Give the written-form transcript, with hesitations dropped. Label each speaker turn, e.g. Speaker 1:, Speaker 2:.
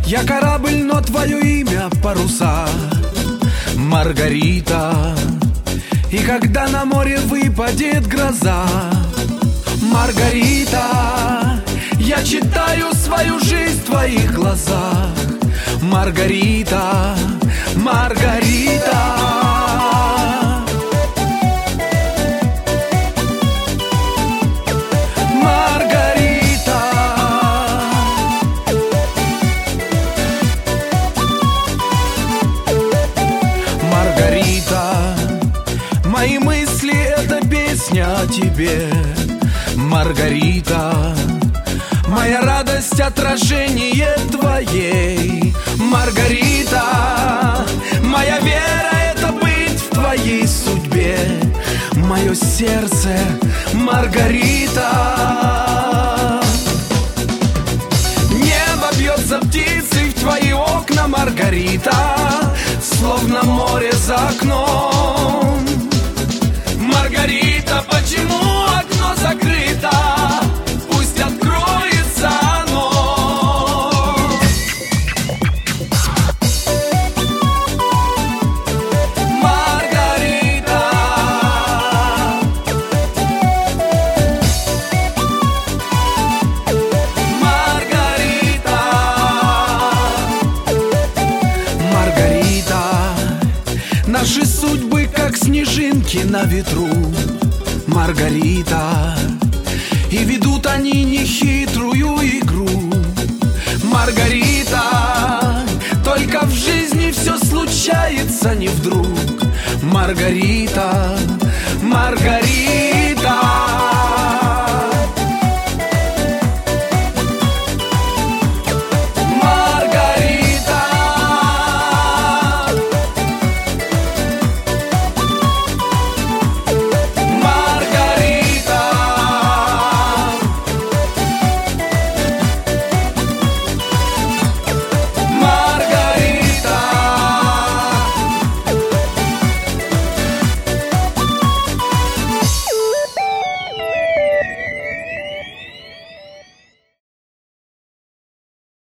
Speaker 1: Я корабль, но твое имя паруса, Маргарита. И когда на море выпадет гроза, Маргарита, я читаю свою жизнь в твоих глазах, Маргарита, Маргарита. Мои мысли — это песня о тебе, Маргарита. Моя радость — отражение твоей, Маргарита. Моя вера — это быть в твоей судьбе, мое сердце, Маргарита. Небо бьется птицей в твои окна, Маргарита, словно море за окном. Маргарита, почему окно закрыто? Пусть откроется оно. Маргарита. Маргарита. Маргарита. Наши судьбы как снежинки на ветру, Маргарита. И ведут они нехитрую игру, Маргарита. Только в жизни все случается не вдруг, Маргарита, Маргарита.